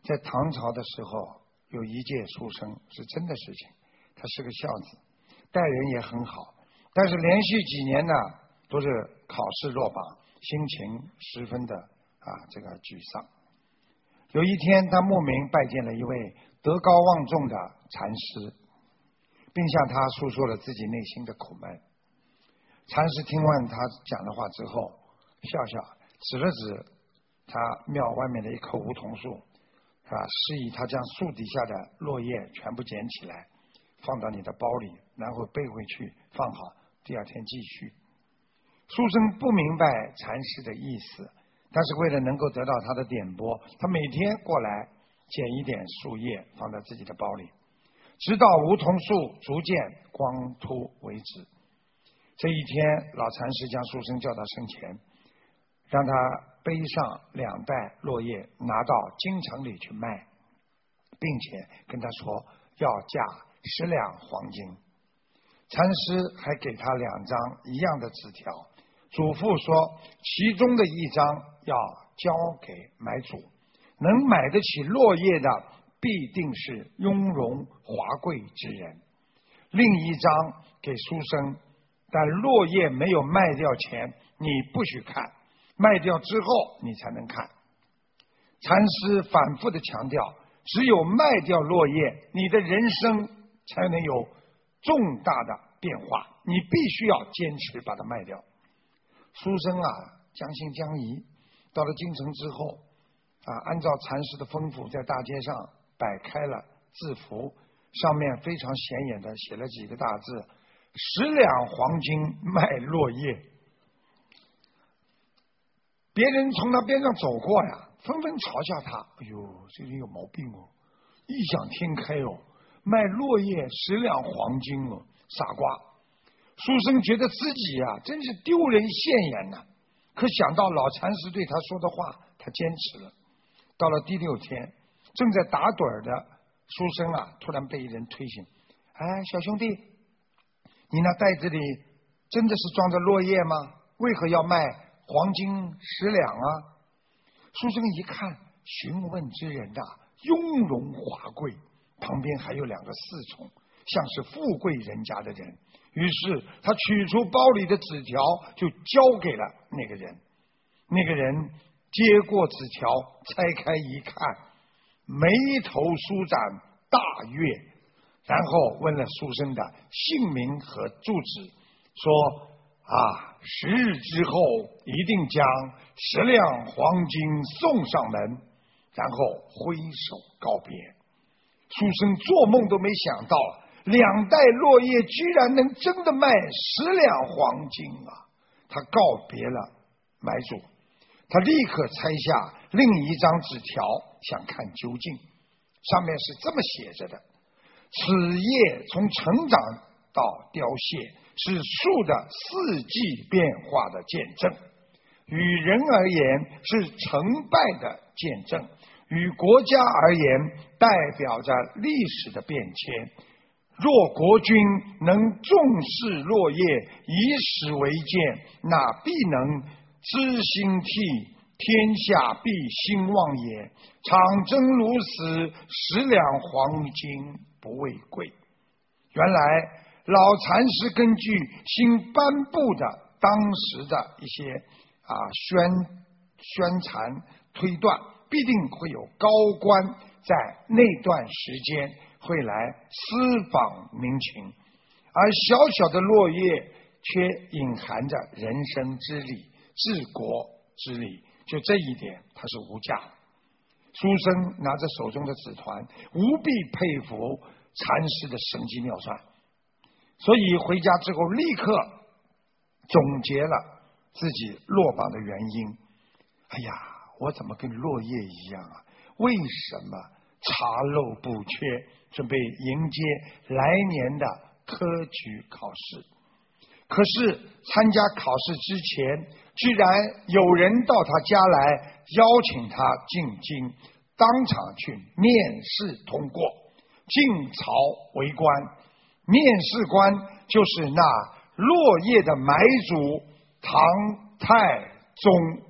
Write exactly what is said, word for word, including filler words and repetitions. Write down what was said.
在唐朝的时候，有一介书生是真的事情，他是个孝子，待人也很好，但是连续几年呢，都是考试落榜，心情十分的啊这个沮丧。有一天，他慕名拜见了一位德高望重的禅师，并向他诉说了自己内心的苦闷。禅师听完他讲的话之后，笑笑，指了指他庙外面的一棵梧桐树，啊，示意他将树底下的落叶全部捡起来，放到你的包里，然后背回去放好，第二天继续。书生不明白禅师的意思，但是为了能够得到他的点拨，他每天过来捡一点树叶放在自己的包里，直到梧桐树逐渐光秃为止。这一天，老禅师将书生叫到身前，让他背上两袋落叶拿到京城里去卖，并且跟他说要价十两黄金。禅师还给他两张一样的纸条，嘱咐说其中的一张要交给买主，能买得起落叶的必定是雍容华贵之人。另一张给书生，但落叶没有卖掉前你不许看，卖掉之后你才能看。禅师反复的强调，只有卖掉落叶，你的人生才能有重大的变化，你必须要坚持把它卖掉。书生啊，将信将疑，到了京城之后啊，按照禅师的吩咐，在大街上摆开了字符，上面非常显眼的写了几个大字：十两黄金卖落叶。别人从他边上走过呀，纷纷嘲笑他：哎呦，这人有毛病哦，异想天开哦，卖落叶十两黄金哦，傻瓜。书生觉得自己呀、啊、真是丢人现眼呐、啊，可想到老禅师对他说的话，他坚持了。到了第六天，正在打盹的书生啊，突然被一人推醒：哎，小兄弟，你那袋子里真的是装着落叶吗？为何要卖黄金十两啊？书生一看，询问之人啊，雍容华贵，旁边还有两个侍从，像是富贵人家的人。于是他取出包里的纸条，就交给了那个人。那个人接过纸条，拆开一看，眉头舒展，大悦，然后问了书生的姓名和住址，说啊，十日之后一定将十两黄金送上门，然后挥手告别。书生做梦都没想到，两袋落叶居然能真的卖十两黄金啊！他告别了买主，他立刻拆下另一张纸条，想看究竟。上面是这么写着的：此叶从成长到凋谢，是树的四季变化的见证，与人而言是成败的见证，与国家而言代表着历史的变迁。若国君能重视落叶，以史为鉴，那必能知兴替，天下必兴旺也。长征如此，十两黄金不为贵。原来老禅师根据新颁布的当时的一些啊宣宣传推断，必定会有高官在那段时间会来私访民情，而小小的落叶却隐含着人生之理、治国之理，就这一点它是无价的。书生拿着手中的纸团，无比佩服禅师的神机妙算，所以回家之后立刻总结了自己落榜的原因。哎呀，我怎么跟落叶一样啊？为什么查漏补缺，准备迎接来年的科举考试？可是参加考试之前，居然有人到他家来邀请他进京，当场去面试通过，进朝为官。面试官就是那落叶的买主唐太宗。